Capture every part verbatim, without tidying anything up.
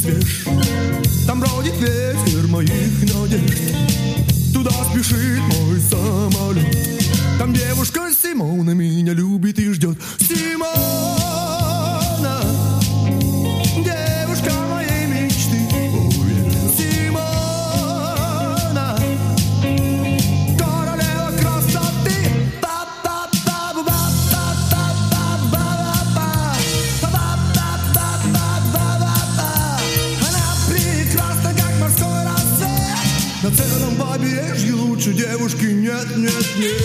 свеж. Там бродит ветер моих надежд, туда спешит мой самолет. Там девушка Симона меня любит и ждет. Симона, девушка моей мечты. Симона, королева красоты. Она прекрасна, как морской рассвет. На целом побережье лучше девушки нет, нет, нет.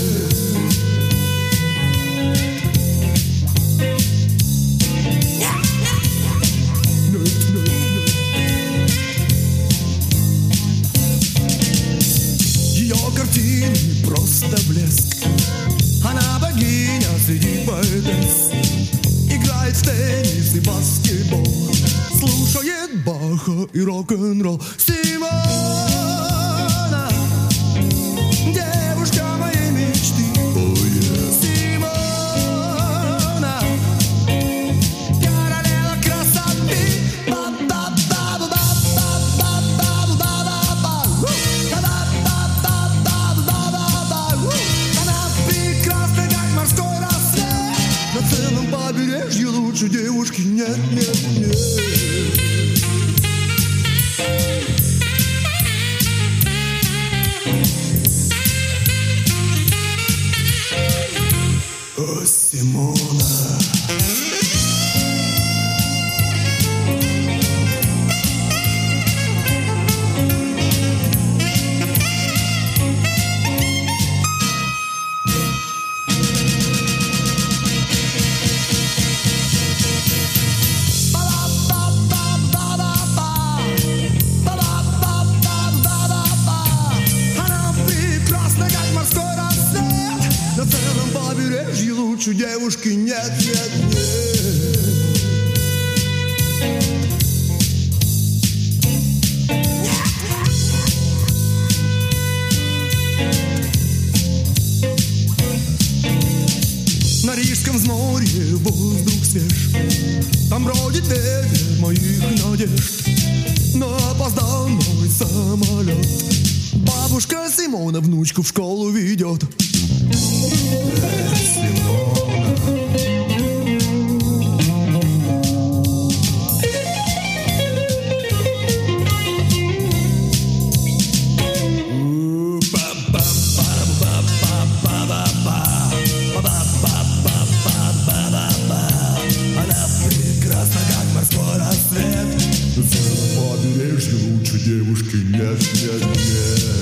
Ее картины просто блеск. Она богиня среди поэтесс. Играет в теннис и баскетбол, слушает Баха и рок-н-ролл. Симона, девушка моей мечты. Симона, королева красоты. Она прекрасна, как морской рассвет. На целом побережье лучше девушки нет, нет, нет. О, Симона. Она прекрасна, как морской рассвет. На целом побережье лучше девушки нет, нет, нет. На Рижском взморье воздух свеж. Там бродит ветер моих надежд. Но опоздал мой самолет. Бабушка Симона внучку в школу ведет. Она прекрасна, как морской рассвет. На целом побережье лучше девушки нет, нет, нет.